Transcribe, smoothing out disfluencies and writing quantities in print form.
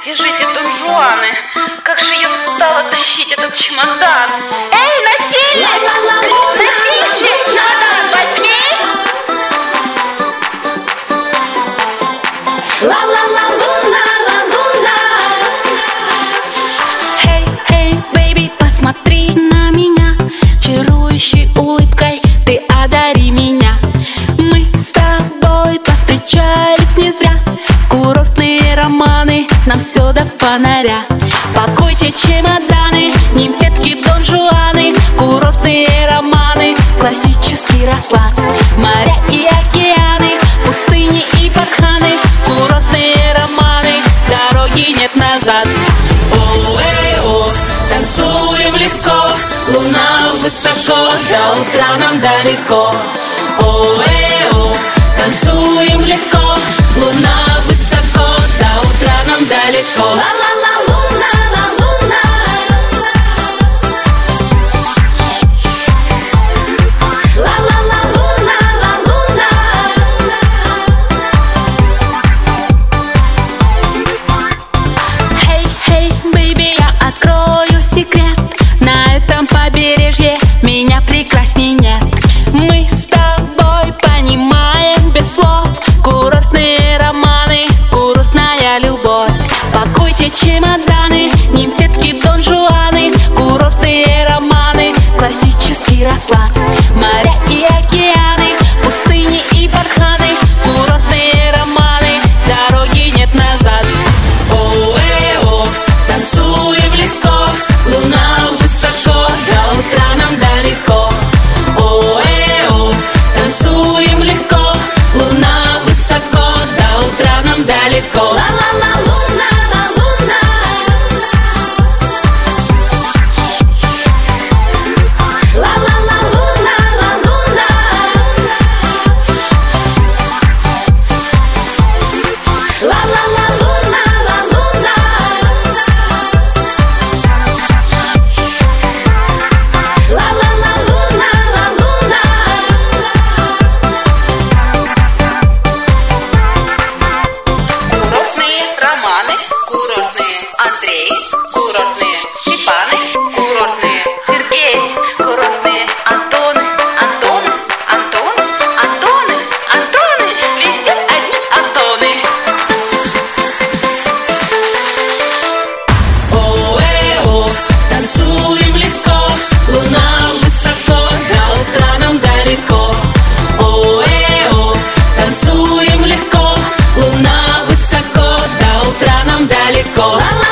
держите Дон Жуаны. Как же я устала тащить этот чемодан. Эй, носильщик! Носильщик, чемодан возьми! Hey, baby, посмотри на меня. Чарующей улыбкой ты одари меня. Мы с тобой повстречались не зря. Курортные романы, нам все до фонаря. Пакуйте чемоданы, нимфетки, Дон Жуаны. Курортные романы, классический расклад. Моря и океаны, пустыни и барханы. Курортные романы, дороги нет назад. О, танцуем легко, луна высоко, до утра нам далеко. О, танцуем легко, луна высоко, до утра нам далеко. Меня прекрасней нет. Мы с тобой понимаем без слов. Курортные романы, курортная любовь. Пакуйте чемоданы, нимфетки, Дон Жуаны. Курортные романы, классический расклад. Моря и океаны, пустыни и барханы. Курортные романы, дороги нет назад. О, танцуем легко, луна высоко, до утра нам далеко. О, танцуем легко, луна высоко, до утра нам далеко. Андрей, курортные Степаны, курортные Сергей, курортные Антоны, Антоны, везде одни Антоны. О, танцуем легко, луна высоко, до утра нам далеко. О, танцуем легко, луна высоко, до утра нам далеко.